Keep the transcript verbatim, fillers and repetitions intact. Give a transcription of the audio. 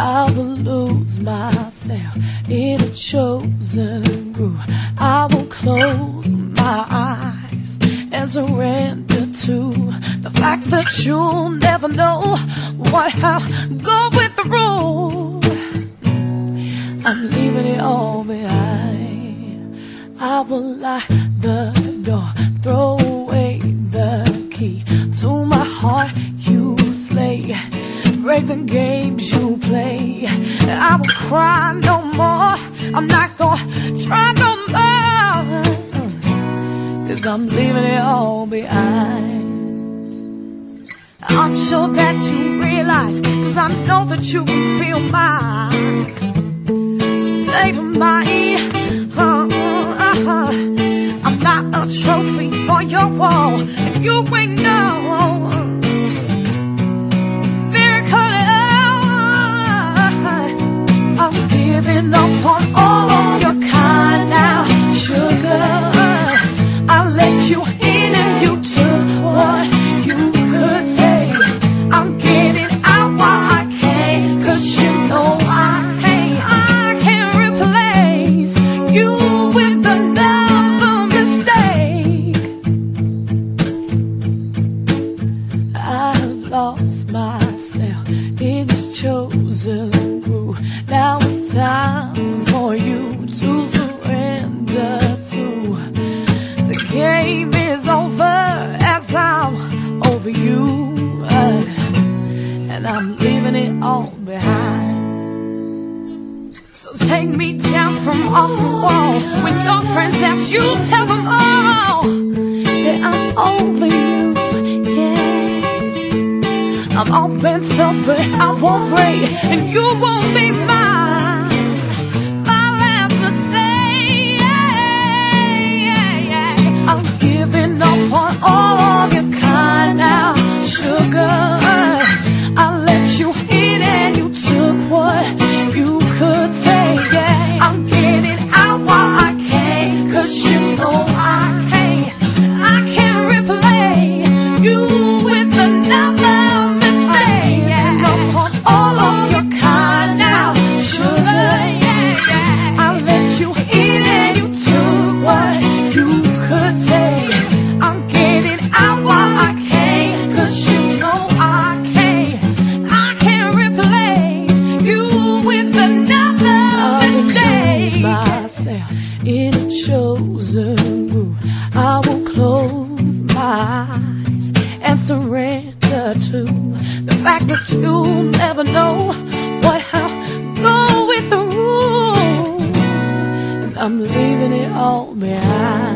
I will lose myself in a chosen groove. I will close my eyes and surrender to the fact that you'll never know what I'll go with the road. I'm leaving it all behind. I will lock the door, throw away the key to my heart you slay, break the games you play. I will cry no more, I'm not gonna try no more, 'cause I'm leaving it all behind. I'm sure that you realize, 'cause I know that you can feel mine. Save mine, uh, uh, uh. I'm not a trophy for your wall, and you ain't know. I'm giving up on all of your kind now, sugar. I let you in and you took what you could take. I'm getting out while I can, 'cause you know I can't. I can't replace you with another mistake. I've lost myself in this chosen groove. Now it's time for you to surrender to. The game is over as I'm over you, uh, and I'm leaving it all behind. So take me down from off the wall. When your friends ask you, tell them all that I'm over you, yeah. I'm all bent up, but I won't break, and you won't be mine. My last mistake, yeah, yeah, yeah. I'm giving up on all of your kind now, sugar. I let you in and you took what you could take, yeah. I'm getting out while I can, 'cause you know I can't. I can't replace you with another mistake. Yeah. Up on all of your kind now, sugar, yeah, yeah. I let you in and you took what you could take. I'm getting out while I can, 'cause you know I can't. I can't replace you with another mistake. I will lose myself in a chosen groove. I will close my eyes and surrender to the fact that you'll never know what I'll go with the room. And I'm leaving it all behind.